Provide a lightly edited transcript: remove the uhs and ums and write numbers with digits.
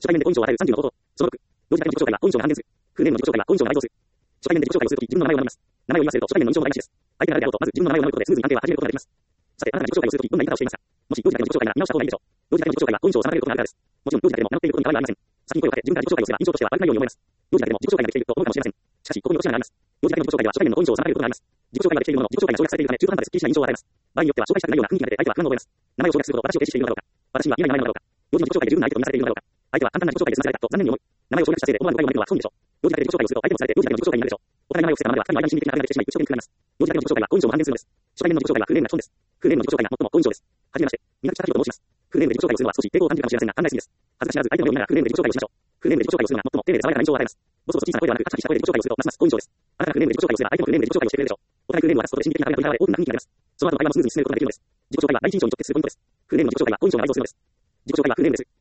初対面で本人を与える30の方法。その6、同時代の自己紹介は本人を判断する。フルネームの自己紹介は本人を内蔵する。初対面で自己紹介をするとき、自分の名前を名乗ります。名前を言いますると、初対面の印象の台無しです。相手が誰であろうと、まず自分の名前を名乗ることで、スムーズに判定は始めることができます。さて、あなたが自己紹介をするとき、どんな言い方をしていますか？もし、同時代の自己紹介なら見直した方がいいでしょう。同時代の自己紹介は本性を妨げることがあるからです。もちろん、同時代でも名乗っていることに変わりはありません。先に声をかけ、自分から自己紹介をすれば、印象としては悪くないように思います。同時代でも自己紹介ができていると思うかもしれません。しかし、ここに落とし穴があります。同時代の自己紹介では初対面の本性を妨げることがあります。自己紹介ができているものの、自己紹介が省略されているため、中途半端でスッキリしない印象を与えます。場合によっては、紹介したくないような雰囲気が出て、相手は不安を覚えます。名前を省略するほど、私を軽視しているのだろうか。私には言えない名前なのだろうか。同時の自己紹介で十分な相手と見なされているのだろうか。相手は簡単な自己紹介で済ませられたと残念に思い、名前を省略したせいで思わぬ誤解を招くのは不本意でしょう。同時代で自己紹介をすると、相手もされて、同時代の自己紹介になるでしょう。お互い名前を伏せたままでは、二人の間に心理的な壁ができてしまい、打ち解けにくくなります。同時代の自己紹介は本性を判断するのです。初対面の自己紹介はフルネームが基本です。フルネームの自己紹介が最も好印象です。はじめまして、宮崎と申します。フルネームで自己紹介をするのは少し抵抗を感じるかもしれませんが、案内すぎです。恥ずかしならず相手の目を見ながらフルネームで自己紹介をしましょう。フルネームで自己紹介をするのが最も丁寧で爽やかな印象を与えます。ボソボソ小さな声ではなく、カチカチした声で自己紹介をするとますます好印象です。あなたがフルネームで自己紹介をすれば、相手もフルネームで自己紹介をしてくれるでしょう。お互いフルネームを渡すことで心理的な壁が取り払われ、大きな雰囲気が出ます。その後の会話もスムーズに進めることができるのです。自己紹介は第一印象に直結するポイントです。フルネームの自己紹介は好印象を内蔵するのです。自己紹介はフルネームです。